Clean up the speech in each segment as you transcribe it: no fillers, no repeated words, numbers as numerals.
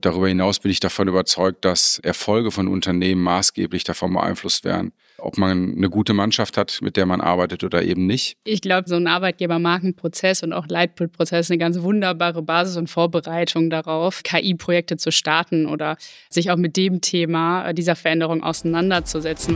Darüber hinaus bin ich davon überzeugt, dass Erfolge von Unternehmen maßgeblich davon beeinflusst werden, ob man eine gute Mannschaft hat, mit der man arbeitet oder eben nicht. Ich glaube, so ein Arbeitgebermarkenprozess und auch Leitbildprozess ist eine ganz wunderbare Basis und Vorbereitung darauf, KI-Projekte zu starten oder sich auch mit dem Thema dieser Veränderung auseinanderzusetzen.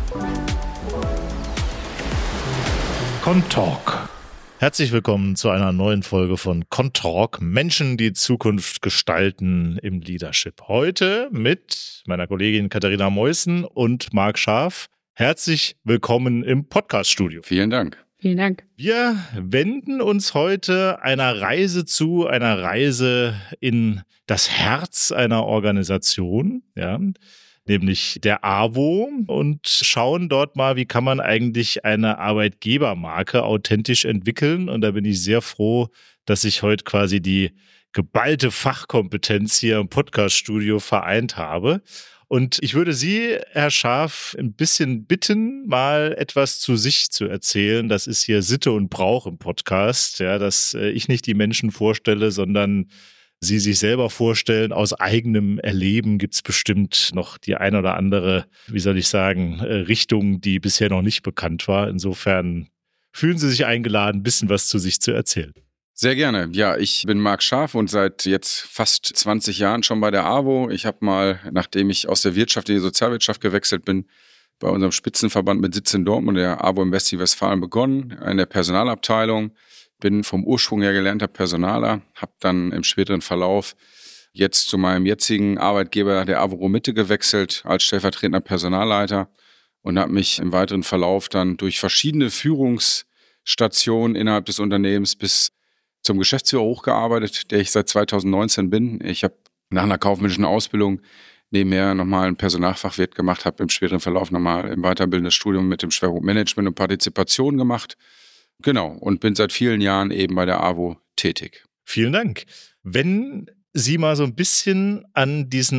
Contalk. Herzlich willkommen zu einer neuen Folge von Contalk. Menschen, die Zukunft gestalten im Leadership. Heute mit meiner Kollegin Katharina Meussen und Marc Scharf. Herzlich willkommen im Podcast-Studio. Vielen Dank. Vielen Dank. Wir wenden uns heute einer Reise zu, einer Reise in das Herz einer Organisation, ja, nämlich der AWO, und schauen dort mal, wie kann man eigentlich eine Arbeitgebermarke authentisch entwickeln. Und da bin ich sehr froh, dass ich heute quasi die geballte Fachkompetenz hier im Podcast-Studio vereint habe. Und ich würde Sie, Herr Scharf, ein bisschen bitten, mal etwas zu sich zu erzählen. Das ist hier Sitte und Brauch im Podcast, ja, dass ich nicht die Menschen vorstelle, sondern Sie sich selber vorstellen. Aus eigenem Erleben gibt es bestimmt noch die ein oder andere, Richtung, die bisher noch nicht bekannt war. Insofern fühlen Sie sich eingeladen, ein bisschen was zu sich zu erzählen. Sehr gerne. Ja, ich bin Marc Scharf und seit jetzt fast 20 Jahren schon bei der AWO. Ich habe mal, nachdem ich aus der Wirtschaft in die Sozialwirtschaft gewechselt bin, bei unserem Spitzenverband mit Sitz in Dortmund, der AWO im Westwestfalen, begonnen, in der Personalabteilung. Bin vom Ursprung her gelernter Personaler, habe dann im späteren Verlauf jetzt zu meinem jetzigen Arbeitgeber, der AWO Mitte, gewechselt als stellvertretender Personalleiter und habe mich im weiteren Verlauf dann durch verschiedene Führungsstationen innerhalb des Unternehmens bis zum Geschäftsführer hochgearbeitet, der ich seit 2019 bin. Ich habe nach einer kaufmännischen Ausbildung nebenher nochmal einen Personalfachwirt gemacht, habe im späteren Verlauf nochmal ein weiterbildendes Studium mit dem Schwerpunkt Management und Partizipation gemacht. Genau, und bin seit vielen Jahren eben bei der AWO tätig. Vielen Dank. Wenn Sie mal so ein bisschen an diesen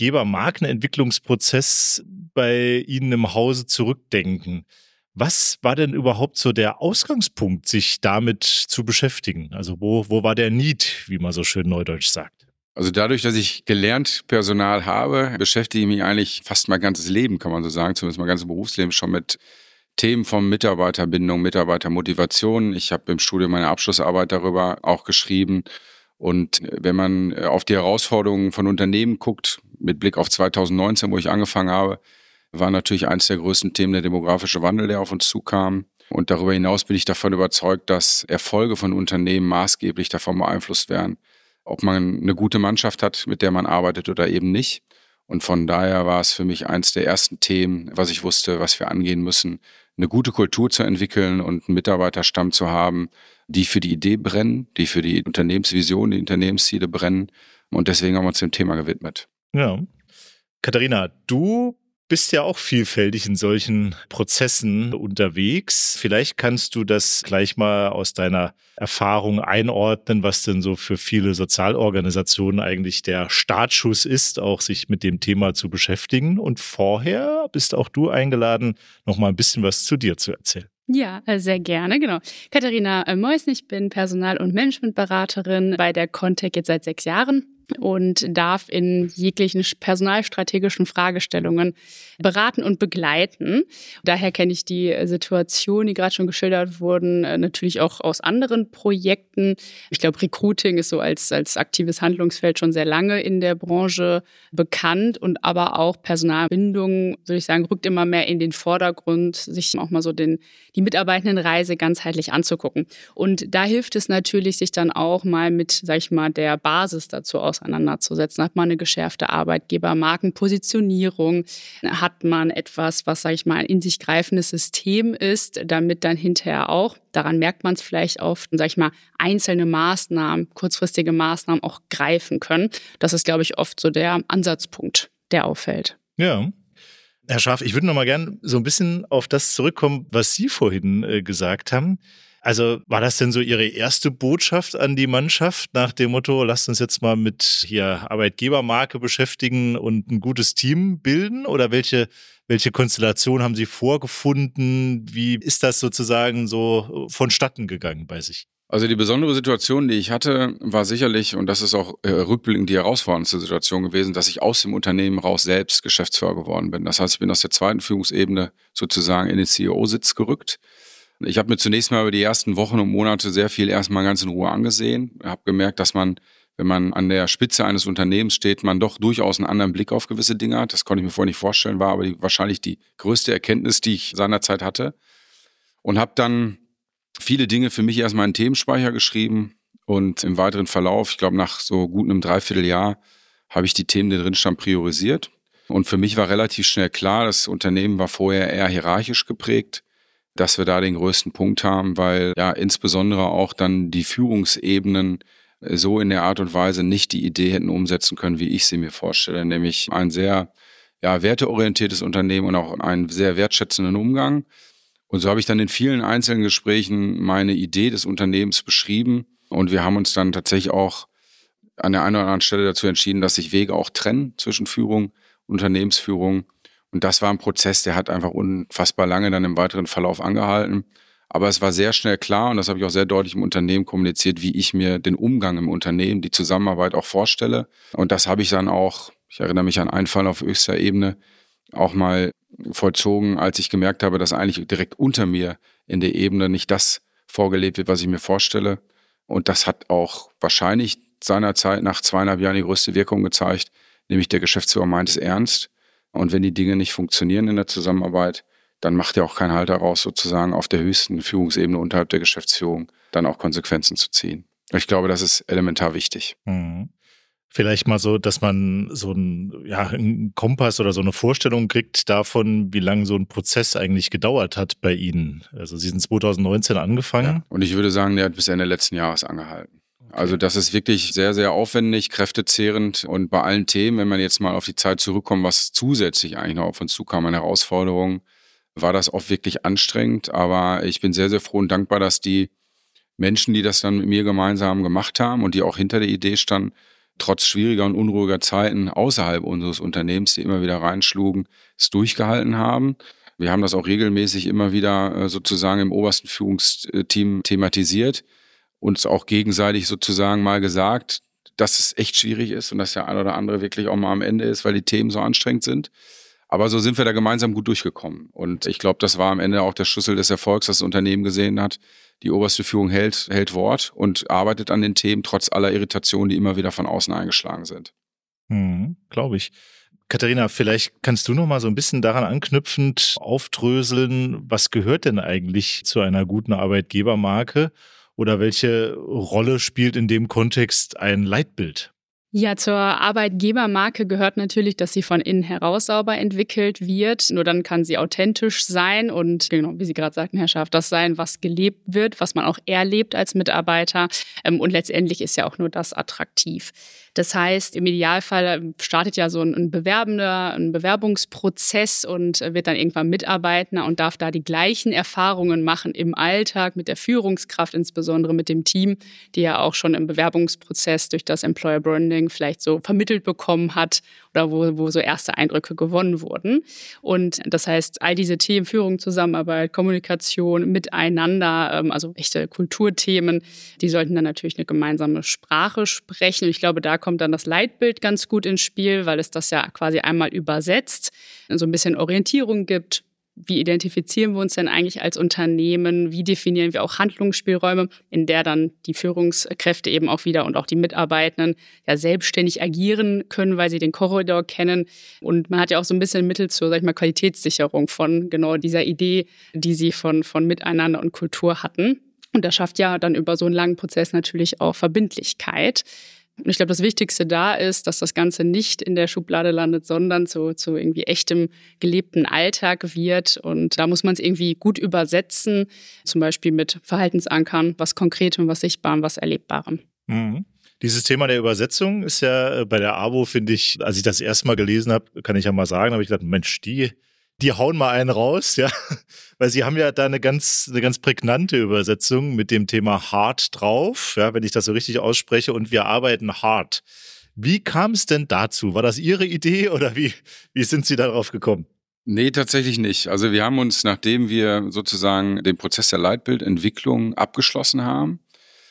Arbeitgebermarkenentwicklungsprozess bei Ihnen im Hause zurückdenken, was war denn überhaupt so der Ausgangspunkt, sich damit zu beschäftigen? Also wo war der Need, wie man so schön neudeutsch sagt? Also dadurch, dass ich gelernt Personal habe, beschäftige ich mich eigentlich fast mein ganzes Leben, kann man so sagen, zumindest mein ganzes Berufsleben schon mit Themen von Mitarbeiterbindung, Mitarbeitermotivation. Ich habe im Studium meine Abschlussarbeit darüber auch geschrieben. Und wenn man auf die Herausforderungen von Unternehmen guckt, mit Blick auf 2019, wo ich angefangen habe, war natürlich eines der größten Themen der demografische Wandel, der auf uns zukam. Und darüber hinaus bin ich davon überzeugt, dass Erfolge von Unternehmen maßgeblich davon beeinflusst werden, ob man eine gute Mannschaft hat, mit der man arbeitet oder eben nicht. Und von daher war es für mich eins der ersten Themen, was ich wusste, was wir angehen müssen, eine gute Kultur zu entwickeln und einen Mitarbeiterstamm zu haben, die für die Idee brennen, die für die Unternehmensvision, die Unternehmensziele brennen. Und deswegen haben wir uns dem Thema gewidmet. Ja. Katharina, du bist ja auch vielfältig in solchen Prozessen unterwegs. Vielleicht kannst du das gleich mal aus deiner Erfahrung einordnen, was denn so für viele Sozialorganisationen eigentlich der Startschuss ist, auch sich mit dem Thema zu beschäftigen. Und vorher bist auch du eingeladen, noch mal ein bisschen was zu dir zu erzählen. Ja, sehr gerne, genau. Katharina Meussen, ich bin Personal- und Managementberaterin bei der ConTech jetzt seit 6 Jahren und darf in jeglichen personalstrategischen Fragestellungen beraten und begleiten. Daher kenne ich die Situation, die gerade schon geschildert wurden, natürlich auch aus anderen Projekten. Ich glaube, Recruiting ist so als aktives Handlungsfeld schon sehr lange in der Branche bekannt und aber auch Personalbindung, würde ich sagen, rückt immer mehr in den Vordergrund, sich auch mal so die Mitarbeitendenreise ganzheitlich anzugucken. Und da hilft es natürlich, sich dann auch mal mit, sag ich mal, der Basis dazu auseinanderzusetzen. Hat man eine geschärfte Arbeitgebermarkenpositionierung? Hat man etwas, was, sag ich mal, ein in sich greifendes System ist, damit dann hinterher auch, daran merkt man es vielleicht oft, sag ich mal, einzelne Maßnahmen, kurzfristige Maßnahmen auch greifen können. Das ist, glaube ich, oft so der Ansatzpunkt, der auffällt. Ja. Herr Scharf, ich würde noch mal gerne so ein bisschen auf das zurückkommen, was Sie vorhin gesagt haben. Also war das denn so Ihre erste Botschaft an die Mannschaft nach dem Motto, lasst uns jetzt mal mit hier Arbeitgebermarke beschäftigen und ein gutes Team bilden? Oder welche Konstellation haben Sie vorgefunden? Wie ist das sozusagen so vonstatten gegangen bei sich? Also die besondere Situation, die ich hatte, war sicherlich, und das ist auch rückblickend die herausforderndste Situation gewesen, dass ich aus dem Unternehmen raus selbst Geschäftsführer geworden bin. Das heißt, ich bin aus der zweiten Führungsebene sozusagen in den CEO-Sitz gerückt. Ich habe mir zunächst mal über die ersten Wochen und Monate sehr viel erstmal ganz in Ruhe angesehen. Ich habe gemerkt, dass man, wenn man an der Spitze eines Unternehmens steht, man doch durchaus einen anderen Blick auf gewisse Dinge hat. Das konnte ich mir vorher nicht vorstellen, war aber wahrscheinlich die größte Erkenntnis, die ich seinerzeit hatte. Und habe dann viele Dinge für mich erstmal in Themenspeicher geschrieben und im weiteren Verlauf, ich glaube nach so gut einem Dreivierteljahr, habe ich die Themen, die drin standen, priorisiert. Und für mich war relativ schnell klar, das Unternehmen war vorher eher hierarchisch geprägt, dass wir da den größten Punkt haben, weil ja insbesondere auch dann die Führungsebenen so in der Art und Weise nicht die Idee hätten umsetzen können, wie ich sie mir vorstelle, nämlich ein sehr werteorientiertes Unternehmen und auch einen sehr wertschätzenden Umgang. Und so habe ich dann in vielen einzelnen Gesprächen meine Idee des Unternehmens beschrieben. Und wir haben uns dann tatsächlich auch an der einen oder anderen Stelle dazu entschieden, dass sich Wege auch trennen zwischen Führung und Unternehmensführung. Und das war ein Prozess, der hat einfach unfassbar lange dann im weiteren Verlauf angehalten. Aber es war sehr schnell klar, und das habe ich auch sehr deutlich im Unternehmen kommuniziert, wie ich mir den Umgang im Unternehmen, die Zusammenarbeit auch vorstelle. Und das habe ich dann auch, ich erinnere mich an einen Fall auf höchster Ebene, auch mal vollzogen, als ich gemerkt habe, dass eigentlich direkt unter mir in der Ebene nicht das vorgelebt wird, was ich mir vorstelle. Und das hat auch wahrscheinlich seinerzeit nach 2,5 Jahren die größte Wirkung gezeigt, nämlich der Geschäftsführer meint es ernst. Und wenn die Dinge nicht funktionieren in der Zusammenarbeit, dann macht er auch keinen Halt daraus, sozusagen auf der höchsten Führungsebene unterhalb der Geschäftsführung dann auch Konsequenzen zu ziehen. Ich glaube, das ist elementar wichtig. Mhm. Vielleicht mal so, dass man so einen Kompass oder so eine Vorstellung kriegt davon, wie lange so ein Prozess eigentlich gedauert hat bei Ihnen. Also Sie sind 2019 angefangen. Ja, und ich würde sagen, der hat bis Ende letzten Jahres angehalten. Okay. Also das ist wirklich sehr, sehr aufwendig, kräftezehrend und bei allen Themen, wenn man jetzt mal auf die Zeit zurückkommt, was zusätzlich eigentlich noch auf uns zukam an Herausforderungen, war das oft wirklich anstrengend. Aber ich bin sehr, sehr froh und dankbar, dass die Menschen, die das dann mit mir gemeinsam gemacht haben und die auch hinter der Idee standen, trotz schwieriger und unruhiger Zeiten außerhalb unseres Unternehmens, die immer wieder reinschlugen, es durchgehalten haben. Wir haben das auch regelmäßig immer wieder sozusagen im obersten Führungsteam thematisiert, uns auch gegenseitig sozusagen mal gesagt, dass es echt schwierig ist und dass der ein oder andere wirklich auch mal am Ende ist, weil die Themen so anstrengend sind. Aber so sind wir da gemeinsam gut durchgekommen. Und ich glaube, das war am Ende auch der Schlüssel des Erfolgs, dass das Unternehmen gesehen hat. Die oberste Führung hält Wort und arbeitet an den Themen, trotz aller Irritationen, die immer wieder von außen eingeschlagen sind. Glaube ich. Katharina, vielleicht kannst du noch mal so ein bisschen daran anknüpfend aufdröseln, was gehört denn eigentlich zu einer guten Arbeitgebermarke oder welche Rolle spielt in dem Kontext ein Leitbild? Ja, zur Arbeitgebermarke gehört natürlich, dass sie von innen heraus sauber entwickelt wird. Nur dann kann sie authentisch sein und, genau, wie Sie gerade sagten, Herr Schaaf, das sein, was gelebt wird, was man auch erlebt als Mitarbeiter. Und letztendlich ist ja auch nur das attraktiv. Das heißt, im Idealfall startet ja so ein Bewerbungsprozess und wird dann irgendwann Mitarbeiter und darf da die gleichen Erfahrungen machen im Alltag mit der Führungskraft, insbesondere mit dem Team, die ja auch schon im Bewerbungsprozess durch das Employer Branding vielleicht so vermittelt bekommen hat oder wo so erste Eindrücke gewonnen wurden. Und das heißt, all diese Themen, Führung, Zusammenarbeit, Kommunikation, Miteinander, also echte Kulturthemen, die sollten dann natürlich eine gemeinsame Sprache sprechen. Und ich glaube, da kommt dann das Leitbild ganz gut ins Spiel, weil es das ja quasi einmal übersetzt, so ein bisschen Orientierung gibt. Wie identifizieren wir uns denn eigentlich als Unternehmen? Wie definieren wir auch Handlungsspielräume, in der dann die Führungskräfte eben auch wieder und auch die Mitarbeitenden ja selbstständig agieren können, weil sie den Korridor kennen. Und man hat ja auch so ein bisschen Mittel zur, Qualitätssicherung von genau dieser Idee, die sie von Miteinander und Kultur hatten. Und das schafft ja dann über so einen langen Prozess natürlich auch Verbindlichkeit. Und ich glaube, das Wichtigste da ist, dass das Ganze nicht in der Schublade landet, sondern zu irgendwie echtem gelebten Alltag wird. Und da muss man es irgendwie gut übersetzen, zum Beispiel mit Verhaltensankern, was Konkretem, was Sichtbarem, was Erlebbarem. Mhm. Dieses Thema der Übersetzung ist ja bei der AWO, finde ich, als ich das erste Mal gelesen habe, kann ich ja mal sagen, habe ich gedacht, Mensch, die hauen mal einen raus, ja, weil sie haben ja da eine ganz prägnante Übersetzung mit dem Thema hart drauf, ja, wenn ich das so richtig ausspreche, und wir arbeiten hart. Wie kam es denn dazu? War das Ihre Idee oder wie sind Sie darauf gekommen? Nee, tatsächlich nicht. Also wir haben uns, nachdem wir sozusagen den Prozess der Leitbildentwicklung abgeschlossen haben,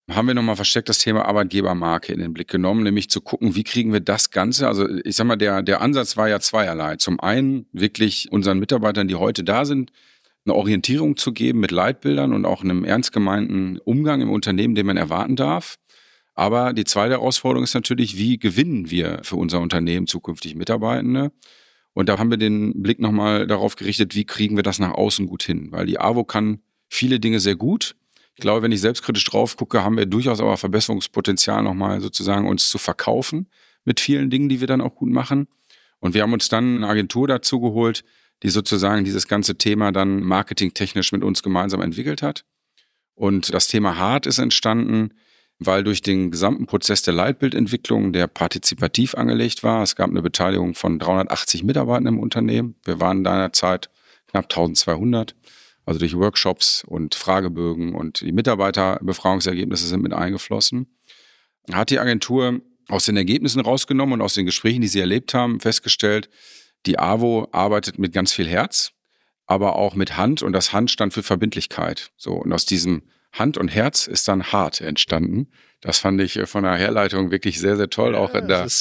haben wir nochmal verstärkt das Thema Arbeitgebermarke in den Blick genommen, nämlich zu gucken, wie kriegen wir das Ganze, also ich sag mal, der Ansatz war ja zweierlei. Zum einen wirklich unseren Mitarbeitern, die heute da sind, eine Orientierung zu geben mit Leitbildern und auch einem ernst gemeinten Umgang im Unternehmen, den man erwarten darf. Aber die zweite Herausforderung ist natürlich, wie gewinnen wir für unser Unternehmen zukünftig Mitarbeitende? Und da haben wir den Blick nochmal darauf gerichtet, wie kriegen wir das nach außen gut hin? Weil die AWO kann viele Dinge sehr gut. Ich glaube, wenn ich selbstkritisch drauf gucke, haben wir durchaus aber Verbesserungspotenzial nochmal sozusagen uns zu verkaufen mit vielen Dingen, die wir dann auch gut machen. Und wir haben uns dann eine Agentur dazu geholt, die sozusagen dieses ganze Thema dann marketingtechnisch mit uns gemeinsam entwickelt hat. Und das Thema Hart ist entstanden, weil durch den gesamten Prozess der Leitbildentwicklung, der partizipativ angelegt war, es gab eine Beteiligung von 380 Mitarbeitern im Unternehmen. Wir waren in einer Zeit knapp 1200, also durch Workshops und Fragebögen und die Mitarbeiterbefragungsergebnisse sind mit eingeflossen. Hat die Agentur aus den Ergebnissen rausgenommen und aus den Gesprächen, die sie erlebt haben, festgestellt, die AWO arbeitet mit ganz viel Herz, aber auch mit Hand und das Hand stand für Verbindlichkeit. So, und aus diesem Hand und Herz ist dann Hart entstanden. Das fand ich von der Herleitung wirklich sehr, sehr toll. Ja, auch in der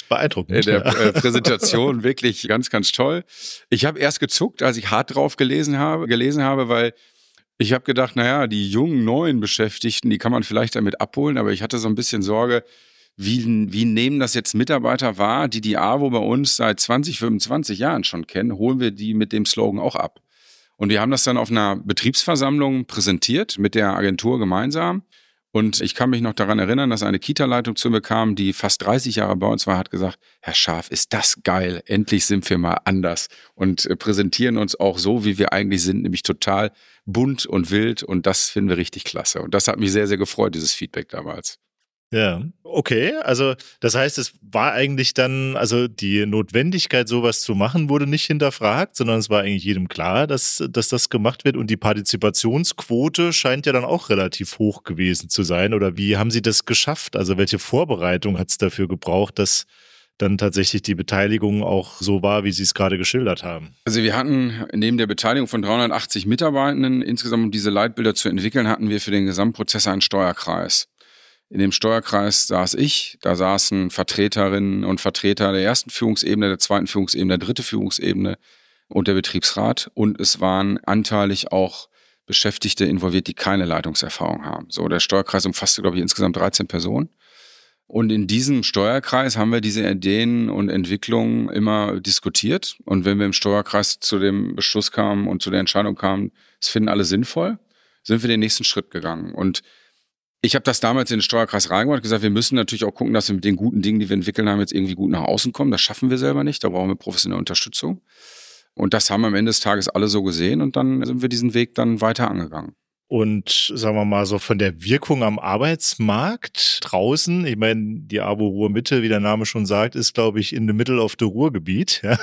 Präsentation wirklich ganz, ganz toll. Ich habe erst gezuckt, als ich Hart drauf gelesen habe, weil ich habe gedacht, naja, die jungen, neuen Beschäftigten, die kann man vielleicht damit abholen, aber ich hatte so ein bisschen Sorge, wie nehmen das jetzt Mitarbeiter wahr, die die AWO bei uns seit 20, 25 Jahren schon kennen, holen wir die mit dem Slogan auch ab. Und wir haben das dann auf einer Betriebsversammlung präsentiert mit der Agentur gemeinsam. Und ich kann mich noch daran erinnern, dass eine Kita-Leitung zu mir kam, die fast 30 Jahre bei uns war, hat gesagt, Herr Scharf, ist das geil, endlich sind wir mal anders und präsentieren uns auch so, wie wir eigentlich sind, nämlich total bunt und wild und das finden wir richtig klasse. Und das hat mich sehr, sehr gefreut, dieses Feedback damals. Ja, okay. Also das heißt, es war eigentlich dann, also die Notwendigkeit, sowas zu machen, wurde nicht hinterfragt, sondern es war eigentlich jedem klar, dass das gemacht wird. Und die Partizipationsquote scheint ja dann auch relativ hoch gewesen zu sein. Oder wie haben Sie das geschafft? Also welche Vorbereitung hat es dafür gebraucht, dass dann tatsächlich die Beteiligung auch so war, wie Sie es gerade geschildert haben? Also wir hatten neben der Beteiligung von 380 Mitarbeitenden, insgesamt um diese Leitbilder zu entwickeln, hatten wir für den Gesamtprozess einen Steuerkreis. In dem Steuerkreis saß ich, da saßen Vertreterinnen und Vertreter der ersten Führungsebene, der zweiten Führungsebene, der dritten Führungsebene und der Betriebsrat. Und es waren anteilig auch Beschäftigte involviert, die keine Leitungserfahrung haben. So, der Steuerkreis umfasste, glaube ich, insgesamt 13 Personen. Und in diesem Steuerkreis haben wir diese Ideen und Entwicklungen immer diskutiert. Und wenn wir im Steuerkreis zu dem Beschluss kamen und zu der Entscheidung kamen, es finden alle sinnvoll, sind wir den nächsten Schritt gegangen. Und ich habe das damals in den Steuerkreis reingebracht und gesagt, wir müssen natürlich auch gucken, dass wir mit den guten Dingen, die wir entwickeln haben, jetzt irgendwie gut nach außen kommen. Das schaffen wir selber nicht, da brauchen wir professionelle Unterstützung. Und das haben am Ende des Tages alle so gesehen und dann sind wir diesen Weg dann weiter angegangen. Und sagen wir mal so von der Wirkung am Arbeitsmarkt draußen, ich meine, die AWO Ruhr-Mitte, wie der Name schon sagt, ist, glaube ich, in the middle of the Ruhrgebiet. Ja.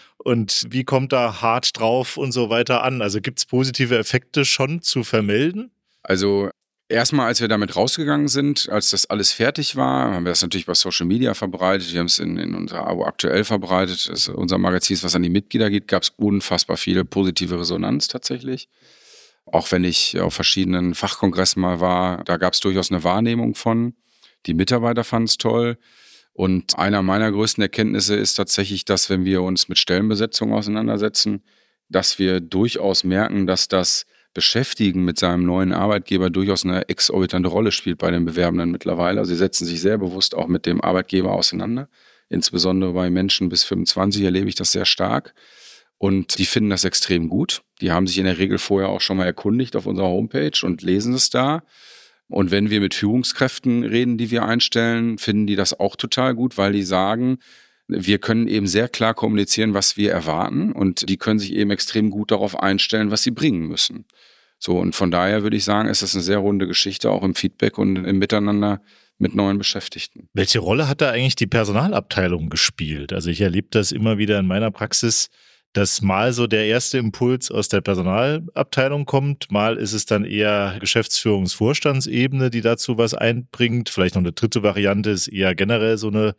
Und wie kommt da Hart drauf und so weiter an? Also gibt es positive Effekte schon zu vermelden? Also erstmal, als wir damit rausgegangen sind, als das alles fertig war, haben wir das natürlich bei Social Media verbreitet. Wir haben es in unserer AWO aktuell verbreitet. Das ist unser Magazin, was an die Mitglieder geht, gab es unfassbar viele positive Resonanz tatsächlich. Auch wenn ich auf verschiedenen Fachkongressen mal war, da gab es durchaus eine Wahrnehmung von. Die Mitarbeiter fanden es toll. Und einer meiner größten Erkenntnisse ist tatsächlich, dass wenn wir uns mit Stellenbesetzung auseinandersetzen, dass wir durchaus merken, dass das Beschäftigen mit seinem neuen Arbeitgeber durchaus eine exorbitante Rolle spielt bei den Bewerbenden mittlerweile. Also sie setzen sich sehr bewusst auch mit dem Arbeitgeber auseinander. Insbesondere bei Menschen bis 25 erlebe ich das sehr stark. Und die finden das extrem gut. Die haben sich in der Regel vorher auch schon mal erkundigt auf unserer Homepage und lesen es da. Und wenn wir mit Führungskräften reden, die wir einstellen, finden die das auch total gut, weil die sagen, wir können eben sehr klar kommunizieren, was wir erwarten und die können sich eben extrem gut darauf einstellen, was sie bringen müssen. So, und von daher würde ich sagen, ist das eine sehr runde Geschichte, auch im Feedback und im Miteinander mit neuen Beschäftigten. Welche Rolle hat da eigentlich die Personalabteilung gespielt? Also ich erlebe das immer wieder in meiner Praxis, dass mal so der erste Impuls aus der Personalabteilung kommt, mal ist es dann eher Geschäftsführungsvorstandsebene, die dazu was einbringt. Vielleicht noch eine dritte Variante ist eher generell so eine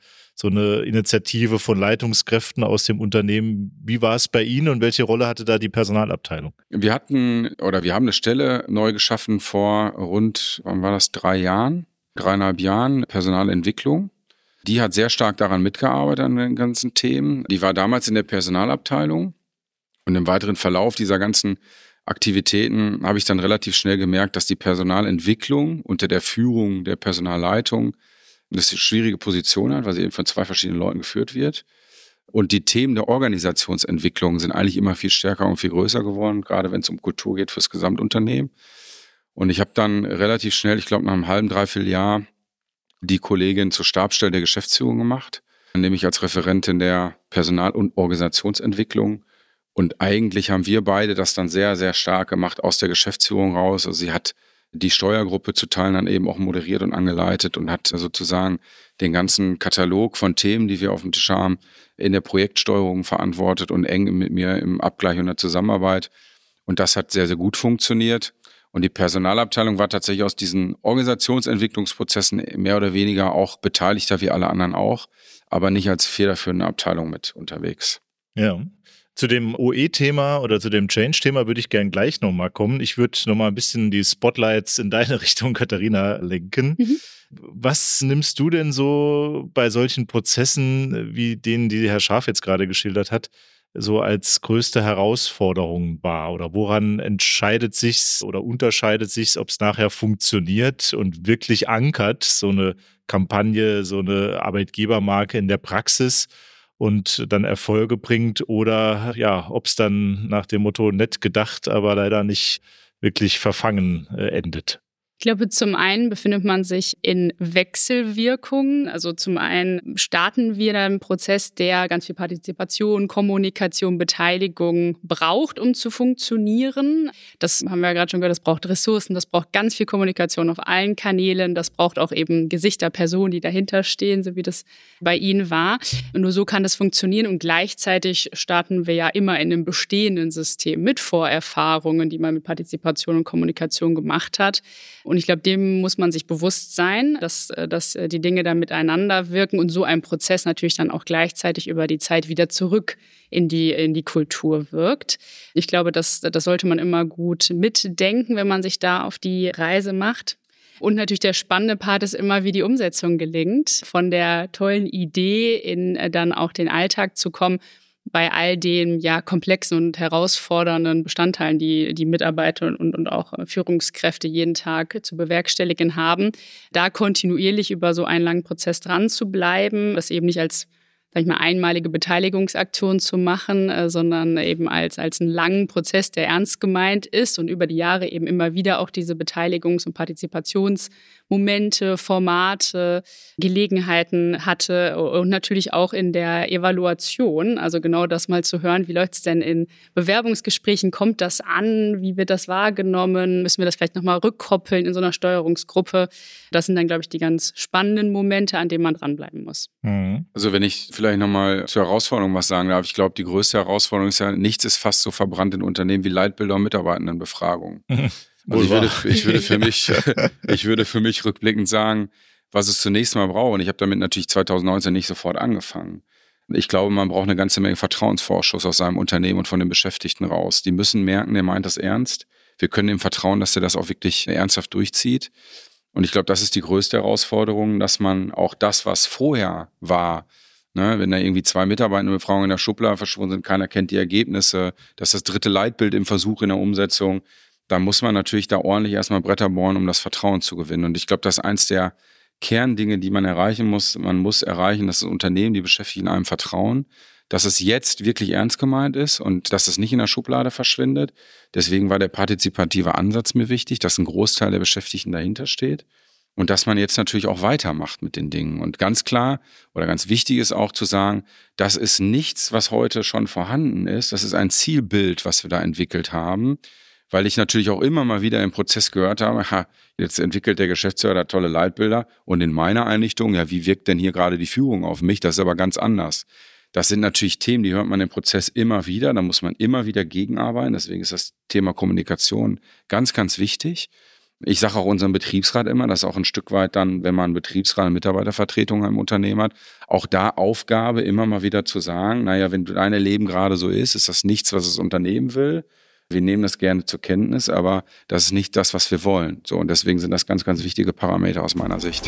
Initiative von Leitungskräften aus dem Unternehmen. Wie war es bei Ihnen und welche Rolle hatte da die Personalabteilung? Wir haben eine Stelle neu geschaffen vor rund, wann war das, 3 Jahren? 3,5 Jahren Personalentwicklung. Die hat sehr stark daran mitgearbeitet, an den ganzen Themen. Die war damals in der Personalabteilung. Und im weiteren Verlauf dieser ganzen Aktivitäten habe ich dann relativ schnell gemerkt, dass die Personalentwicklung unter der Führung der Personalleitung eine schwierige Position hat, weil sie eben von 2 verschiedenen Leuten geführt wird. Und die Themen der Organisationsentwicklung sind eigentlich immer viel stärker und viel größer geworden, gerade wenn es um Kultur geht fürs Gesamtunternehmen. Und ich habe dann relativ schnell, ich glaube nach einem halben, dreiviertel Jahr, die Kollegin zur Stabsstelle der Geschäftsführung gemacht, nämlich als Referentin der Personal- und Organisationsentwicklung. Und eigentlich haben wir beide das dann sehr, sehr stark gemacht aus der Geschäftsführung raus. Also sie hat die Steuergruppe zu Teilen dann eben auch moderiert und angeleitet und hat sozusagen den ganzen Katalog von Themen, die wir auf dem Tisch haben, in der Projektsteuerung verantwortet und eng mit mir im Abgleich und der Zusammenarbeit. Und das hat sehr, sehr gut funktioniert. Und die Personalabteilung war tatsächlich aus diesen Organisationsentwicklungsprozessen mehr oder weniger auch beteiligter wie alle anderen auch, aber nicht als federführende Abteilung mit unterwegs. Ja. Zu dem OE-Thema oder zu dem Change-Thema würde ich gern gleich nochmal kommen. Ich würde nochmal ein bisschen die Spotlights in deine Richtung, Katharina, lenken. Was nimmst du denn so bei solchen Prozessen, wie denen, die Herr Scharf jetzt gerade geschildert hat, so als größte Herausforderung wahr? Oder woran entscheidet sich's oder unterscheidet sich's, ob es nachher funktioniert und wirklich ankert, so eine Kampagne, so eine Arbeitgebermarke in der Praxis und dann Erfolge bringt, oder ja, ob es dann nach dem Motto nett gedacht, aber leider nicht wirklich verfangen endet? Ich glaube, zum einen befindet man sich in Wechselwirkungen. Also zum einen starten wir da einen Prozess, der ganz viel Partizipation, Kommunikation, Beteiligung braucht, um zu funktionieren. Das haben wir ja gerade schon gehört, das braucht Ressourcen, das braucht ganz viel Kommunikation auf allen Kanälen, das braucht auch eben Gesichter, Personen, die dahinter stehen, so wie das bei Ihnen war. Und nur so kann das funktionieren und gleichzeitig starten wir ja immer in einem bestehenden System mit Vorerfahrungen, die man mit Partizipation und Kommunikation gemacht hat. Und ich glaube, dem muss man sich bewusst sein, dass die Dinge dann miteinander wirken und so ein Prozess natürlich dann auch gleichzeitig über die Zeit wieder zurück in die Kultur wirkt. Ich glaube, das sollte man immer gut mitdenken, wenn man sich da auf die Reise macht. Und natürlich der spannende Part ist immer, wie die Umsetzung gelingt, von der tollen Idee in dann auch den Alltag zu kommen, bei all den ja komplexen und herausfordernden Bestandteilen, die Mitarbeiter und auch Führungskräfte jeden Tag zu bewerkstelligen haben, da kontinuierlich über so einen langen Prozess dran zu bleiben, das eben nicht als, sag ich mal, einmalige Beteiligungsaktion zu machen, sondern eben als einen langen Prozess, der ernst gemeint ist und über die Jahre eben immer wieder auch diese Beteiligungs- und Partizipationsmomente, Formate, Gelegenheiten hatte und natürlich auch in der Evaluation, also genau das mal zu hören, wie läuft es denn in Bewerbungsgesprächen, kommt das an, wie wird das wahrgenommen, müssen wir das vielleicht nochmal rückkoppeln in so einer Steuerungsgruppe. Das sind dann, glaube ich, die ganz spannenden Momente, an denen man dranbleiben muss. Also wenn ich vielleicht nochmal zur Herausforderung was sagen darf, ich glaube, die größte Herausforderung ist ja, nichts ist fast so verbrannt in Unternehmen wie Leitbilder und Mitarbeitendenbefragungen. Also ich würde für mich rückblickend sagen, was es zunächst mal braucht. Und ich habe damit natürlich 2019 nicht sofort angefangen. Ich glaube, man braucht eine ganze Menge Vertrauensvorschuss aus seinem Unternehmen und von den Beschäftigten raus. Die müssen merken, der meint das ernst. Wir können ihm vertrauen, dass er das auch wirklich ernsthaft durchzieht. Und ich glaube, das ist die größte Herausforderung, dass man auch das, was vorher war, ne, wenn da irgendwie 2 Mitarbeitendenbefragungen in der Schublade verschwunden sind, keiner kennt die Ergebnisse, das ist das 3. Leitbild im Versuch in der Umsetzung, da muss man natürlich da ordentlich erstmal Bretter bohren, um das Vertrauen zu gewinnen. Und ich glaube, das ist eins der Kerndinge, die man erreichen muss. Man muss erreichen, dass das Unternehmen, die Beschäftigten einem vertrauen, dass es jetzt wirklich ernst gemeint ist und dass es nicht in der Schublade verschwindet. Deswegen war der partizipative Ansatz mir wichtig, dass ein Großteil der Beschäftigten dahinter steht und dass man jetzt natürlich auch weitermacht mit den Dingen. Und ganz klar oder ganz wichtig ist auch zu sagen, das ist nichts, was heute schon vorhanden ist. Das ist ein Zielbild, was wir da entwickelt haben, weil ich natürlich auch immer mal wieder im Prozess gehört habe, jetzt entwickelt der Geschäftsführer da tolle Leitbilder und in meiner Einrichtung, ja, wie wirkt denn hier gerade die Führung auf mich? Das ist aber ganz anders. Das sind natürlich Themen, die hört man im Prozess immer wieder, da muss man immer wieder gegenarbeiten, deswegen ist das Thema Kommunikation ganz, ganz wichtig. Ich sage auch unserem Betriebsrat immer, das ist auch ein Stück weit dann, wenn man einen Betriebsrat und Mitarbeitervertretung im Unternehmen hat, auch da Aufgabe immer mal wieder zu sagen, naja, wenn dein Leben gerade so ist das nichts, was das Unternehmen will. Wir nehmen das gerne zur Kenntnis, aber das ist nicht das, was wir wollen. So, und deswegen sind das ganz, ganz wichtige Parameter aus meiner Sicht.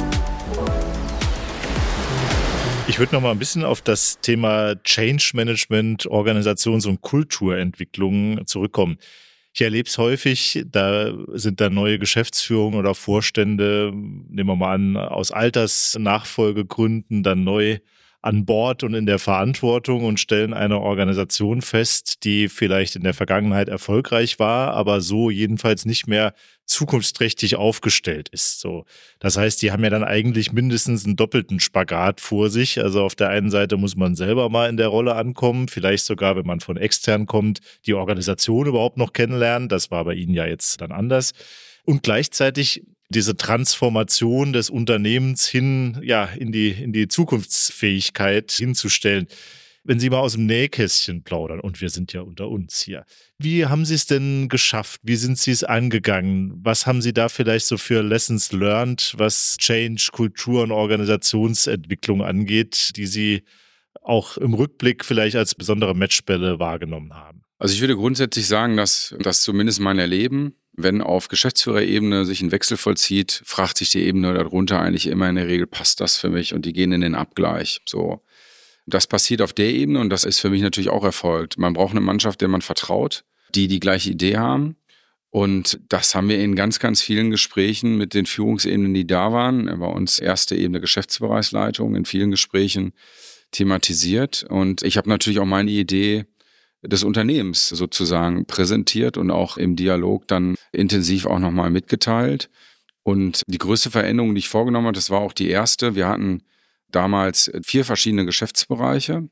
Ich würde noch mal ein bisschen auf das Thema Change Management, Organisations- und Kulturentwicklung zurückkommen. Ich erlebe es häufig, da sind dann neue Geschäftsführungen oder Vorstände, nehmen wir mal an, aus Altersnachfolgegründen dann neu an Bord und in der Verantwortung und stellen eine Organisation fest, die vielleicht in der Vergangenheit erfolgreich war, aber so jedenfalls nicht mehr zukunftsträchtig aufgestellt ist. So, das heißt, die haben ja dann eigentlich mindestens einen doppelten Spagat vor sich. Also auf der einen Seite muss man selber mal in der Rolle ankommen, vielleicht sogar, wenn man von extern kommt, die Organisation überhaupt noch kennenlernen. Das war bei Ihnen ja jetzt dann anders. Und gleichzeitig diese Transformation des Unternehmens hin, ja, in die Zukunftsfähigkeit hinzustellen. Wenn Sie mal aus dem Nähkästchen plaudern, und wir sind ja unter uns hier. Wie haben Sie es denn geschafft? Wie sind Sie es angegangen? Was haben Sie da vielleicht so für Lessons learned, was Change, Kultur und Organisationsentwicklung angeht, die Sie auch im Rückblick vielleicht als besondere Matchbälle wahrgenommen haben? Also ich würde grundsätzlich sagen, dass das zumindest mein Erleben, wenn auf Geschäftsführerebene sich ein Wechsel vollzieht, fragt sich die Ebene darunter eigentlich immer in der Regel, passt das für mich? Und die gehen in den Abgleich. So. Das passiert auf der Ebene und das ist für mich natürlich auch erfolgt. Man braucht eine Mannschaft, der man vertraut, die gleiche Idee haben. Und das haben wir in ganz, ganz vielen Gesprächen mit den Führungsebenen, die da waren. Bei uns erste Ebene Geschäftsbereichsleitung, in vielen Gesprächen thematisiert. Und ich habe natürlich auch meine Idee des Unternehmens sozusagen präsentiert und auch im Dialog dann intensiv auch nochmal mitgeteilt. Und die größte Veränderung, die ich vorgenommen habe, das war auch die erste. Wir hatten damals 4 verschiedene Geschäftsbereiche.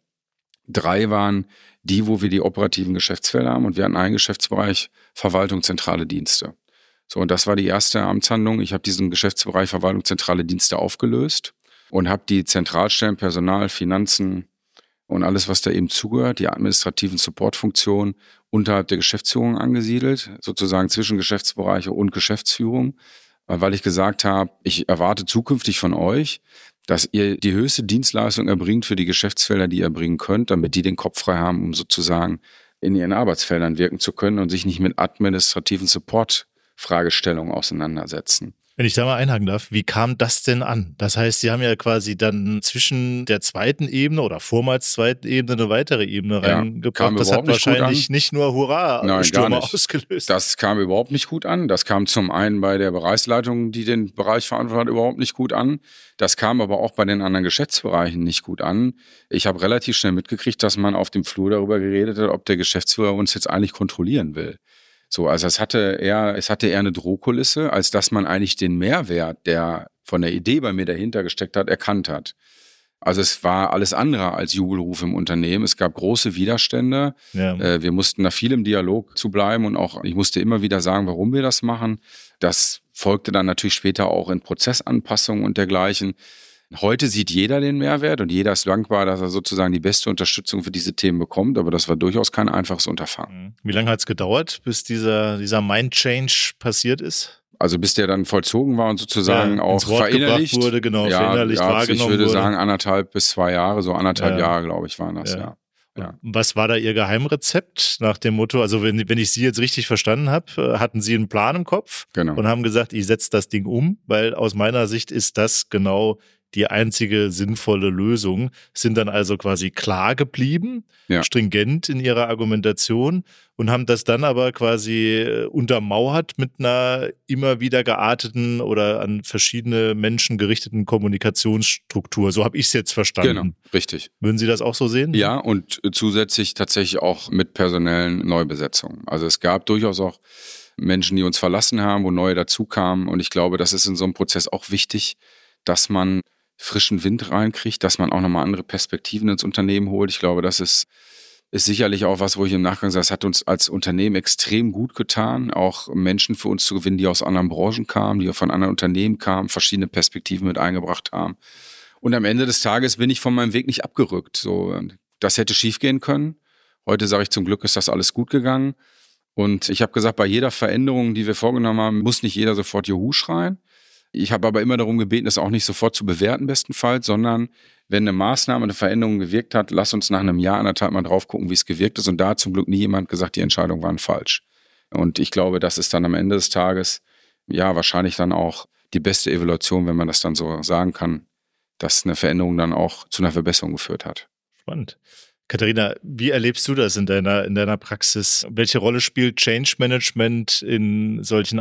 3 waren die, wo wir die operativen Geschäftsfelder haben und wir hatten einen Geschäftsbereich Verwaltung, zentrale Dienste. So, und das war die erste Amtshandlung. Ich habe diesen Geschäftsbereich Verwaltung, zentrale Dienste aufgelöst und habe die Zentralstellen, Personal, Finanzen und alles, was da eben zugehört, die administrativen Supportfunktionen unterhalb der Geschäftsführung angesiedelt, sozusagen zwischen Geschäftsbereiche und Geschäftsführung, weil ich gesagt habe, ich erwarte zukünftig von euch, dass ihr die höchste Dienstleistung erbringt für die Geschäftsfelder, die ihr erbringen könnt, damit die den Kopf frei haben, um sozusagen in ihren Arbeitsfeldern wirken zu können und sich nicht mit administrativen Support-Fragestellungen auseinandersetzen. Wenn ich da mal einhaken darf, wie kam das denn an? Das heißt, Sie haben ja quasi dann zwischen der zweiten Ebene oder vormals zweiten Ebene eine weitere Ebene reingebracht. Das hat wahrscheinlich nicht nur Hurra-Stürme ausgelöst. Das kam überhaupt nicht gut an. Das kam zum einen bei der Bereichsleitung, die den Bereich verantwortet hat, überhaupt nicht gut an. Das kam aber auch bei den anderen Geschäftsbereichen nicht gut an. Ich habe relativ schnell mitgekriegt, dass man auf dem Flur darüber geredet hat, ob der Geschäftsführer uns jetzt eigentlich kontrollieren will. So, also es hatte eher eine Drohkulisse, als dass man eigentlich den Mehrwert, der von der Idee bei mir dahinter gesteckt hat, erkannt hat. Also es war alles andere als Jubelruf im Unternehmen. Es gab große Widerstände. Ja. Wir mussten da viel im Dialog zu bleiben und auch ich musste immer wieder sagen, warum wir das machen. Das folgte dann natürlich später auch in Prozessanpassungen und dergleichen. Heute sieht jeder den Mehrwert und jeder ist dankbar, dass er sozusagen die beste Unterstützung für diese Themen bekommt. Aber das war durchaus kein einfaches Unterfangen. Wie lange hat es gedauert, bis dieser Mind-Change passiert ist? Also bis der dann vollzogen war und sozusagen auch verinnerlicht wurde, verinnerlicht wahrgenommen wurde. Ich würde sagen 1,5 bis 2 Jahre, so 1,5 Jahre, glaube ich, waren das, ja. Was war da Ihr Geheimrezept nach dem Motto, also wenn ich Sie jetzt richtig verstanden habe, hatten Sie einen Plan im Kopf und haben gesagt, ich setze das Ding um, weil aus meiner Sicht ist das genau die einzige sinnvolle Lösung, sind dann also quasi klar geblieben, stringent in ihrer Argumentation und haben das dann aber quasi untermauert mit einer immer wieder gearteten oder an verschiedene Menschen gerichteten Kommunikationsstruktur. So habe ich es jetzt verstanden. Genau, richtig. Würden Sie das auch so sehen? Ja, und zusätzlich tatsächlich auch mit personellen Neubesetzungen. Also es gab durchaus auch Menschen, die uns verlassen haben, wo neue dazukamen und ich glaube, das ist in so einem Prozess auch wichtig, dass man frischen Wind reinkriegt, dass man auch nochmal andere Perspektiven ins Unternehmen holt. Ich glaube, das ist sicherlich auch was, wo ich im Nachgang sage, es hat uns als Unternehmen extrem gut getan, auch Menschen für uns zu gewinnen, die aus anderen Branchen kamen, die von anderen Unternehmen kamen, verschiedene Perspektiven mit eingebracht haben. Und am Ende des Tages bin ich von meinem Weg nicht abgerückt. So, das hätte schiefgehen können. Heute sage ich, zum Glück ist das alles gut gegangen. Und ich habe gesagt, bei jeder Veränderung, die wir vorgenommen haben, muss nicht jeder sofort Juhu schreien. Ich habe aber immer darum gebeten, das auch nicht sofort zu bewerten, bestenfalls, sondern wenn eine Maßnahme, eine Veränderung gewirkt hat, lass uns nach einem Jahr, 1,5 mal drauf gucken, wie es gewirkt ist. Und da hat zum Glück nie jemand gesagt, die Entscheidungen waren falsch. Und ich glaube, das ist dann am Ende des Tages ja wahrscheinlich dann auch die beste Evaluation, wenn man das dann so sagen kann, dass eine Veränderung dann auch zu einer Verbesserung geführt hat. Spannend. Katharina, wie erlebst du das in deiner Praxis? Welche Rolle spielt Change Management in solchen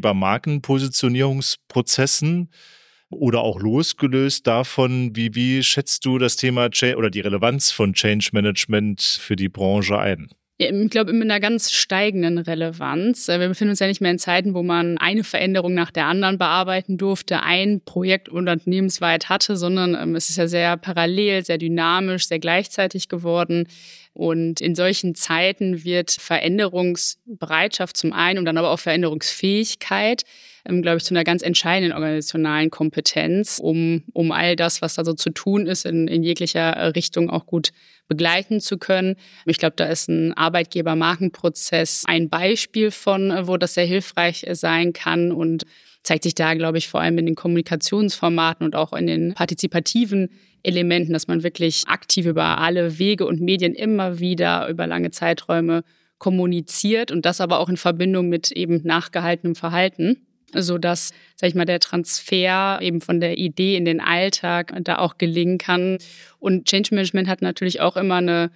Arbeitgebermarkenpositionierungsprozessen? Oder auch losgelöst davon, wie schätzt du das Thema oder die Relevanz von Change Management für die Branche ein? Ich glaube, mit einer ganz steigenden Relevanz. Wir befinden uns ja nicht mehr in Zeiten, wo man eine Veränderung nach der anderen bearbeiten durfte, ein Projekt unternehmensweit hatte, sondern es ist ja sehr parallel, sehr dynamisch, sehr gleichzeitig geworden. Und in solchen Zeiten wird Veränderungsbereitschaft zum einen und dann aber auch Veränderungsfähigkeit, glaube ich, zu einer ganz entscheidenden organisationalen Kompetenz, um all das, was da so zu tun ist, in jeglicher Richtung auch gut begleiten zu können. Ich glaube, da ist ein Arbeitgebermarkenprozess ein Beispiel von, wo das sehr hilfreich sein kann und zeigt sich da, glaube ich, vor allem in den Kommunikationsformaten und auch in den partizipativen Elementen, dass man wirklich aktiv über alle Wege und Medien immer wieder über lange Zeiträume kommuniziert und das aber auch in Verbindung mit eben nachgehaltenem Verhalten, sodass, sag ich mal, der Transfer eben von der Idee in den Alltag da auch gelingen kann. Und Change Management hat natürlich auch immer eine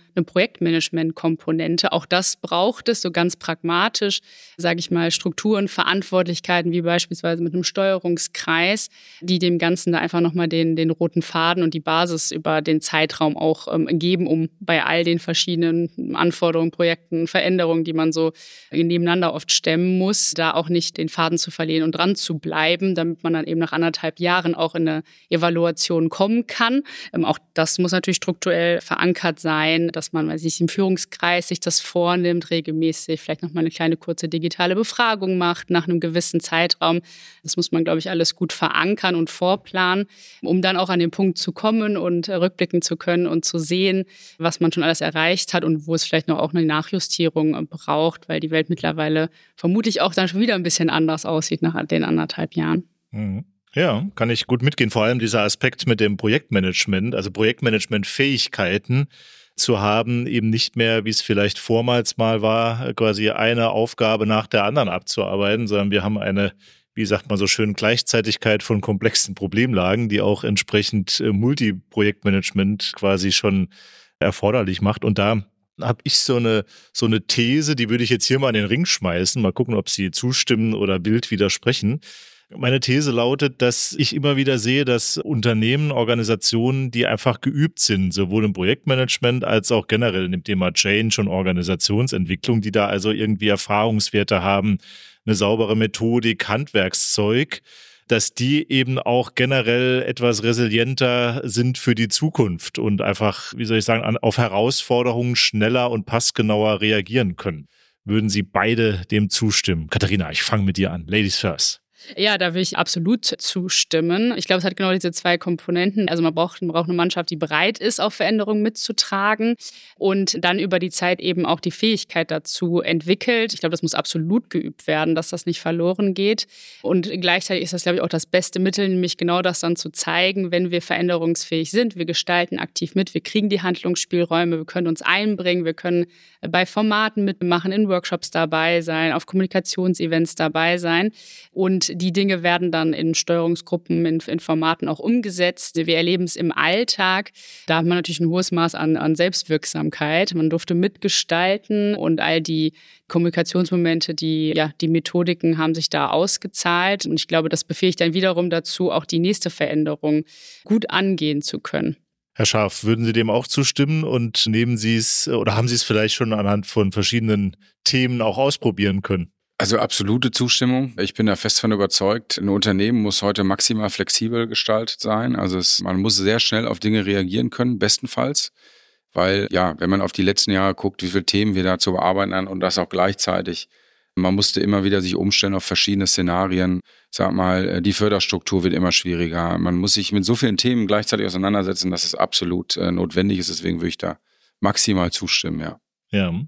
Projektmanagement-Komponente. Auch das braucht es, so ganz pragmatisch, sage ich mal, Strukturen, Verantwortlichkeiten, wie beispielsweise mit einem Steuerungskreis, die dem Ganzen da einfach nochmal den roten Faden und die Basis über den Zeitraum auch geben, um bei all den verschiedenen Anforderungen, Projekten, Veränderungen, die man so nebeneinander oft stemmen muss, da auch nicht den Faden zu verlieren und dran zu bleiben, damit man dann eben nach 1,5 Jahren auch in eine Evaluation kommen kann. Auch das muss natürlich strukturell verankert sein, dass man, weiß ich, im Führungskreis sich das vornimmt, regelmäßig vielleicht nochmal eine kleine kurze digitale Befragung macht nach einem gewissen Zeitraum. Das muss man, glaube ich, alles gut verankern und vorplanen, um dann auch an den Punkt zu kommen und rückblicken zu können und zu sehen, was man schon alles erreicht hat und wo es vielleicht noch auch eine Nachjustierung braucht, weil die Welt mittlerweile vermutlich auch dann schon wieder ein bisschen anders aussieht nach den 1,5 Jahren. Mhm. Ja, kann ich gut mitgehen. Vor allem dieser Aspekt mit dem Projektmanagement, also Projektmanagement-Fähigkeiten zu haben, eben nicht mehr, wie es vielleicht vormals mal war, quasi eine Aufgabe nach der anderen abzuarbeiten, sondern wir haben eine, wie sagt man so schön, Gleichzeitigkeit von komplexen Problemlagen, die auch entsprechend Multiprojektmanagement quasi schon erforderlich macht. Und da habe ich so eine These, die würde ich jetzt hier mal in den Ring schmeißen, mal gucken, ob Sie zustimmen oder wild widersprechen. Meine These lautet, dass ich immer wieder sehe, dass Unternehmen, Organisationen, die einfach geübt sind, sowohl im Projektmanagement als auch generell in dem Thema Change und Organisationsentwicklung, die da also irgendwie Erfahrungswerte haben, eine saubere Methodik, Handwerkszeug, dass die eben auch generell etwas resilienter sind für die Zukunft und einfach, wie soll ich sagen, auf Herausforderungen schneller und passgenauer reagieren können. Würden Sie beide dem zustimmen? Katharina, ich fange mit dir an. Ladies first. Ja, da will ich absolut zustimmen. Ich glaube, es hat genau diese 2 Komponenten. Also man braucht eine Mannschaft, die bereit ist, auf Veränderungen mitzutragen und dann über die Zeit eben auch die Fähigkeit dazu entwickelt. Ich glaube, das muss absolut geübt werden, dass das nicht verloren geht. Und gleichzeitig ist das, glaube ich, auch das beste Mittel, nämlich genau das dann zu zeigen, wenn wir veränderungsfähig sind. Wir gestalten aktiv mit, wir kriegen die Handlungsspielräume, wir können uns einbringen, wir können bei Formaten mitmachen, in Workshops dabei sein, auf Kommunikationsevents dabei sein. Und die Dinge werden dann in Steuerungsgruppen, in Formaten auch umgesetzt. Wir erleben es im Alltag. Da hat man natürlich ein hohes Maß an Selbstwirksamkeit. Man durfte mitgestalten und all die Kommunikationsmomente, die Methodiken haben sich da ausgezahlt. Und ich glaube, das befähigt dann wiederum dazu, auch die nächste Veränderung gut angehen zu können. Herr Scharf, würden Sie dem auch zustimmen und nehmen Sie es oder haben Sie es vielleicht schon anhand von verschiedenen Themen auch ausprobieren können? Also absolute Zustimmung. Ich bin da fest von überzeugt, ein Unternehmen muss heute maximal flexibel gestaltet sein. Also man muss sehr schnell auf Dinge reagieren können, bestenfalls. Weil ja, wenn man auf die letzten Jahre guckt, wie viele Themen wir da zu bearbeiten haben und das auch gleichzeitig. Man musste immer wieder sich umstellen auf verschiedene Szenarien. Sag mal, die Förderstruktur wird immer schwieriger. Man muss sich mit so vielen Themen gleichzeitig auseinandersetzen, dass es absolut notwendig ist. Deswegen würde ich da maximal zustimmen, ja. Ja.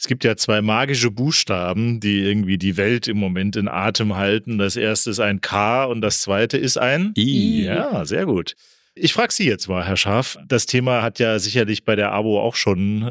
Es gibt ja 2 magische Buchstaben, die irgendwie die Welt im Moment in Atem halten. Das erste ist ein K und das zweite ist ein I. Ja, sehr gut. Ich frage Sie jetzt mal, Herr Scharf. Das Thema hat ja sicherlich bei der AWO auch schon,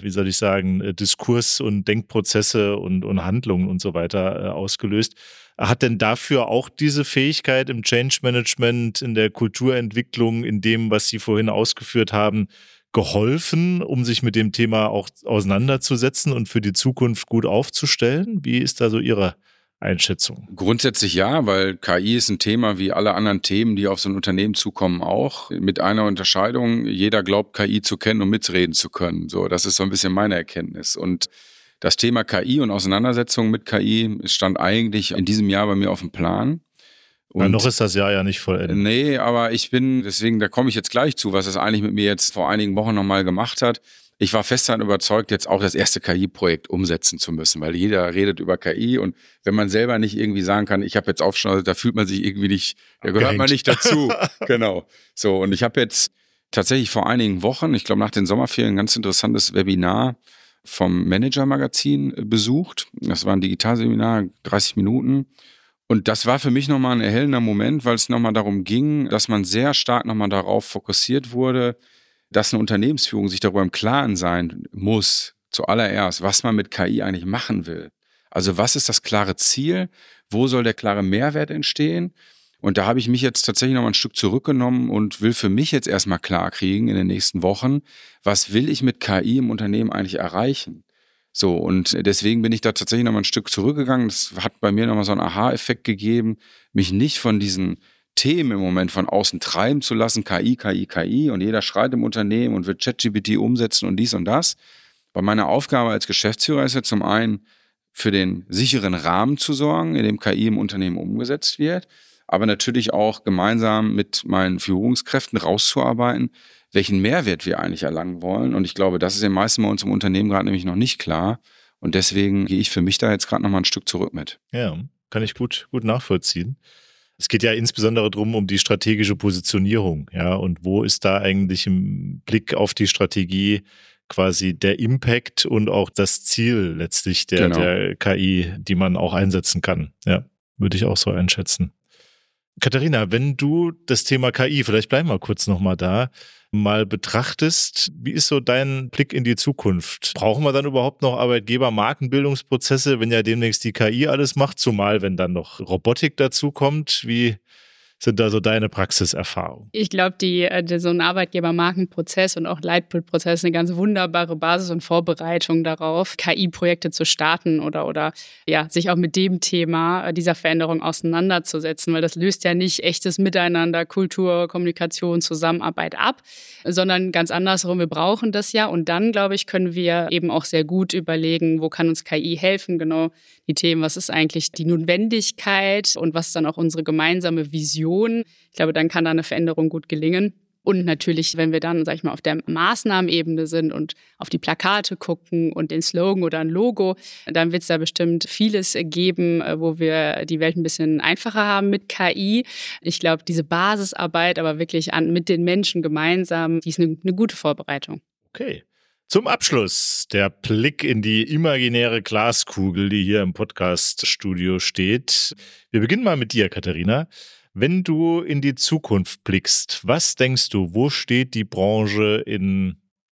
Diskurs und Denkprozesse und Handlungen und so weiter ausgelöst. Hat denn dafür auch diese Fähigkeit im Change Management, in der Kulturentwicklung, in dem, was Sie vorhin ausgeführt haben, geholfen, um sich mit dem Thema auch auseinanderzusetzen und für die Zukunft gut aufzustellen? Wie ist da so Ihre Einschätzung? Grundsätzlich ja, weil KI ist ein Thema wie alle anderen Themen, die auf so ein Unternehmen zukommen, auch. Mit einer Unterscheidung: Jeder glaubt, KI zu kennen und mitreden zu können. So, das ist so ein bisschen meine Erkenntnis. Und das Thema KI und Auseinandersetzung mit KI stand eigentlich in diesem Jahr bei mir auf dem Plan. Und noch ist das Jahr ja nicht vollendet. Nee, aber deswegen, da komme ich jetzt gleich zu, was es eigentlich mit mir jetzt vor einigen Wochen nochmal gemacht hat. Ich war fest daran überzeugt, jetzt auch das erste KI-Projekt umsetzen zu müssen, weil jeder redet über KI und wenn man selber nicht irgendwie sagen kann, ich habe jetzt aufgeschnallt, da fühlt man sich irgendwie nicht, da gehört man nicht dazu. Genau. So, und ich habe jetzt tatsächlich vor einigen Wochen, ich glaube nach den Sommerferien, ein ganz interessantes Webinar vom Manager-Magazin besucht. Das war ein Digitalseminar, 30 Minuten. Und das war für mich nochmal ein erhellender Moment, weil es nochmal darum ging, dass man sehr stark nochmal darauf fokussiert wurde, dass eine Unternehmensführung sich darüber im Klaren sein muss, zuallererst, was man mit KI eigentlich machen will. Also was ist das klare Ziel? Wo soll der klare Mehrwert entstehen? Und da habe ich mich jetzt tatsächlich noch mal ein Stück zurückgenommen und will für mich jetzt erstmal klar kriegen in den nächsten Wochen, was will ich mit KI im Unternehmen eigentlich erreichen? So, und deswegen bin ich da tatsächlich noch mal ein Stück zurückgegangen. Das hat bei mir noch mal so einen Aha-Effekt gegeben, mich nicht von diesen Themen im Moment von außen treiben zu lassen, KI, KI, KI, und jeder schreit im Unternehmen und wird ChatGPT umsetzen und dies und das. Weil meine Aufgabe als Geschäftsführer ist ja zum einen, für den sicheren Rahmen zu sorgen, in dem KI im Unternehmen umgesetzt wird, aber natürlich auch gemeinsam mit meinen Führungskräften rauszuarbeiten, welchen Mehrwert wir eigentlich erlangen wollen. Und ich glaube, das ist den meisten bei uns im Unternehmen gerade nämlich noch nicht klar. Und deswegen gehe ich für mich da jetzt gerade noch mal ein Stück zurück mit. Ja, kann ich gut nachvollziehen. Es geht ja insbesondere um die strategische Positionierung. Ja, und wo ist da eigentlich im Blick auf die Strategie quasi der Impact und auch das Ziel letztlich der KI, die man auch einsetzen kann. Ja, würde ich auch so einschätzen. Katharina, wenn du das Thema KI, vielleicht bleiben wir kurz nochmal da, mal betrachtest, wie ist so dein Blick in die Zukunft? Brauchen wir dann überhaupt noch Arbeitgeber-Markenbildungsprozesse, wenn ja demnächst die KI alles macht, zumal wenn dann noch Robotik dazu kommt? Wie sind da so deine Praxiserfahrungen? Ich glaube, so ein Arbeitgeber-Markenprozess und auch Leitbildprozess ist eine ganz wunderbare Basis und Vorbereitung darauf, KI-Projekte zu starten oder sich auch mit dem Thema dieser Veränderung auseinanderzusetzen, weil das löst ja nicht echtes Miteinander, Kultur, Kommunikation, Zusammenarbeit ab, sondern ganz andersrum, wir brauchen das ja, und dann, glaube ich, können wir eben auch sehr gut überlegen, wo kann uns KI helfen, genau die Themen, was ist eigentlich die Notwendigkeit und was ist dann auch unsere gemeinsame Vision. Ich glaube, dann kann da eine Veränderung gut gelingen. Und natürlich, wenn wir dann, sag ich mal, auf der Maßnahmenebene sind und auf die Plakate gucken und den Slogan oder ein Logo, dann wird es da bestimmt vieles geben, wo wir die Welt ein bisschen einfacher haben mit KI. Ich glaube, diese Basisarbeit, aber wirklich mit den Menschen gemeinsam, die ist eine gute Vorbereitung. Okay. Zum Abschluss der Blick in die imaginäre Glaskugel, die hier im Podcast-Studio steht. Wir beginnen mal mit dir, Katharina. Wenn du in die Zukunft blickst, was denkst du, wo steht die Branche in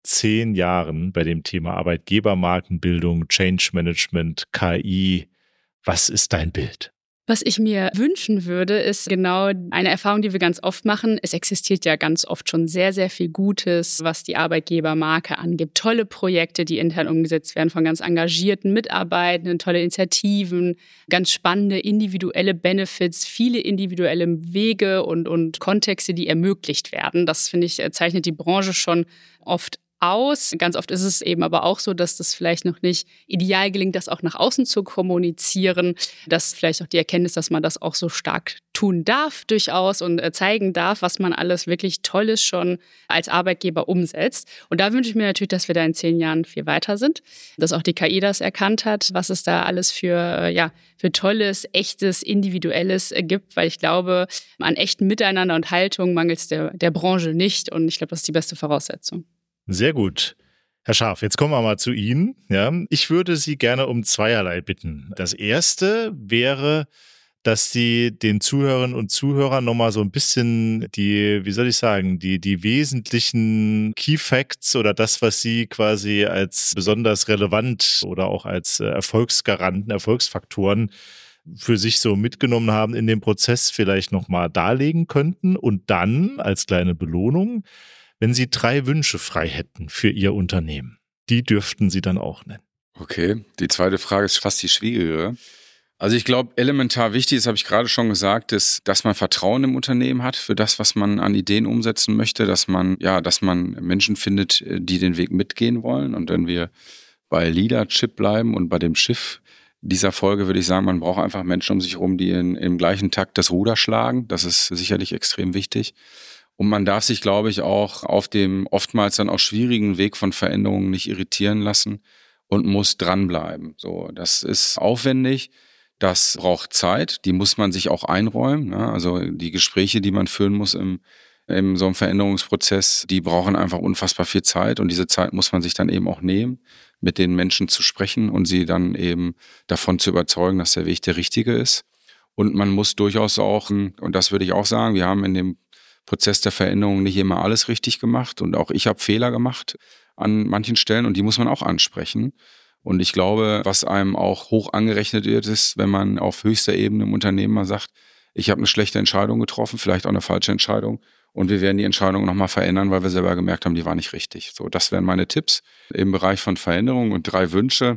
10 Jahren bei dem Thema Arbeitgebermarkenbildung, Change Management, KI? Was ist dein Bild? Was ich mir wünschen würde, ist genau eine Erfahrung, die wir ganz oft machen. Es existiert ja ganz oft schon sehr, sehr viel Gutes, was die Arbeitgebermarke angeht. Tolle Projekte, die intern umgesetzt werden von ganz engagierten Mitarbeitenden, tolle Initiativen, ganz spannende individuelle Benefits, viele individuelle Wege und Kontexte, die ermöglicht werden. Das, finde ich, zeichnet die Branche schon oft aus. Ganz oft ist es eben aber auch so, dass das vielleicht noch nicht ideal gelingt, das auch nach außen zu kommunizieren. Das vielleicht auch die Erkenntnis, dass man das auch so stark tun darf durchaus und zeigen darf, was man alles wirklich Tolles schon als Arbeitgeber umsetzt. Und da wünsche ich mir natürlich, dass wir da in 10 Jahren viel weiter sind, dass auch die KI das erkannt hat, was es da alles für tolles, echtes, individuelles gibt, weil ich glaube, an echten Miteinander und Haltung mangelt es der Branche nicht, und ich glaube, das ist die beste Voraussetzung. Sehr gut. Herr Scharf, jetzt kommen wir mal zu Ihnen. Ja, ich würde Sie gerne um zweierlei bitten. Das erste wäre, dass Sie den Zuhörerinnen und Zuhörern nochmal so ein bisschen die wesentlichen Key Facts oder das, was Sie quasi als besonders relevant oder auch als Erfolgsgaranten, Erfolgsfaktoren für sich so mitgenommen haben in dem Prozess, vielleicht nochmal darlegen könnten. Und dann als kleine Belohnung, wenn Sie 3 Wünsche frei hätten für Ihr Unternehmen, die dürften Sie dann auch nennen. Okay, die zweite Frage ist fast die schwierigere. Also ich glaube, elementar wichtig, das habe ich gerade schon gesagt, ist, dass man Vertrauen im Unternehmen hat für das, was man an Ideen umsetzen möchte, dass man Menschen findet, die den Weg mitgehen wollen. Und wenn wir bei Leadership bleiben und bei dem Schiff dieser Folge, würde ich sagen, man braucht einfach Menschen um sich herum, die im gleichen Takt das Ruder schlagen. Das ist sicherlich extrem wichtig. Und man darf sich, glaube ich, auch auf dem oftmals dann auch schwierigen Weg von Veränderungen nicht irritieren lassen und muss dranbleiben. So, das ist aufwendig, das braucht Zeit, die muss man sich auch einräumen. Ne? Also die Gespräche, die man führen muss im so einem Veränderungsprozess, die brauchen einfach unfassbar viel Zeit und diese Zeit muss man sich dann eben auch nehmen, mit den Menschen zu sprechen und sie dann eben davon zu überzeugen, dass der Weg der richtige ist. Und man muss durchaus auch, und das würde ich auch sagen, wir haben in dem Prozess der Veränderung nicht immer alles richtig gemacht und auch ich habe Fehler gemacht an manchen Stellen und die muss man auch ansprechen. Und ich glaube, was einem auch hoch angerechnet wird, ist, wenn man auf höchster Ebene im Unternehmen mal sagt, ich habe eine schlechte Entscheidung getroffen, vielleicht auch eine falsche Entscheidung und wir werden die Entscheidung nochmal verändern, weil wir selber gemerkt haben, die war nicht richtig. So, das wären meine Tipps im Bereich von Veränderung und 3 Wünsche.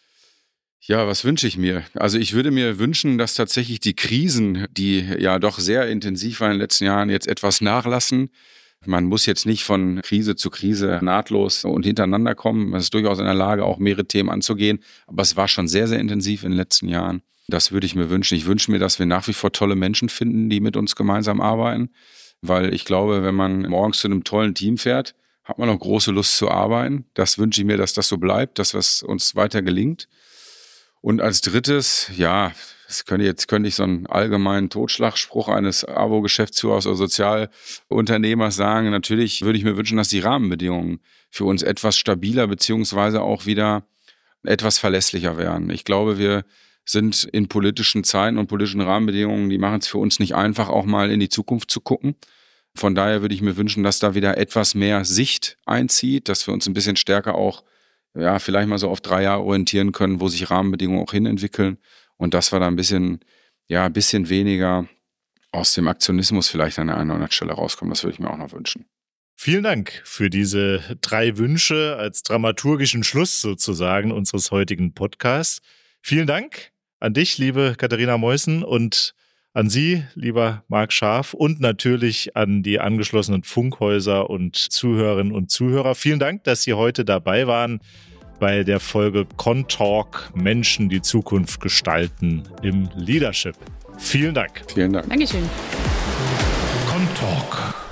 Ja, was wünsche ich mir? Also ich würde mir wünschen, dass tatsächlich die Krisen, die ja doch sehr intensiv waren in den letzten Jahren, jetzt etwas nachlassen. Man muss jetzt nicht von Krise zu Krise nahtlos und hintereinander kommen. Man ist durchaus in der Lage, auch mehrere Themen anzugehen. Aber es war schon sehr, sehr intensiv in den letzten Jahren. Das würde ich mir wünschen. Ich wünsche mir, dass wir nach wie vor tolle Menschen finden, die mit uns gemeinsam arbeiten. Weil ich glaube, wenn man morgens zu einem tollen Team fährt, hat man auch große Lust zu arbeiten. Das wünsche ich mir, dass das so bleibt, dass es uns weiter gelingt. Und als drittes, ja, jetzt könnte ich so einen allgemeinen Totschlagspruch eines AWO-Geschäftsführers oder Sozialunternehmers sagen. Natürlich würde ich mir wünschen, dass die Rahmenbedingungen für uns etwas stabiler beziehungsweise auch wieder etwas verlässlicher werden. Ich glaube, wir sind in politischen Zeiten und politischen Rahmenbedingungen, die machen es für uns nicht einfach, auch mal in die Zukunft zu gucken. Von daher würde ich mir wünschen, dass da wieder etwas mehr Sicht einzieht, dass wir uns ein bisschen stärker auch vielleicht mal so auf 3 Jahre orientieren können, wo sich Rahmenbedingungen auch hinentwickeln und dass wir da ein bisschen weniger aus dem Aktionismus vielleicht an der einen oder anderen Stelle rauskommen. Das würde ich mir auch noch wünschen. Vielen Dank für diese 3 Wünsche als dramaturgischen Schluss sozusagen unseres heutigen Podcasts. Vielen Dank an dich, liebe Katharina Meussen, und an Sie, lieber Marc Scharf, und natürlich an die angeschlossenen Funkhäuser und Zuhörerinnen und Zuhörer. Vielen Dank, dass Sie heute dabei waren bei der Folge ConTalk Menschen, die Zukunft gestalten im Leadership. Vielen Dank. Vielen Dank. Dankeschön. ConTalk.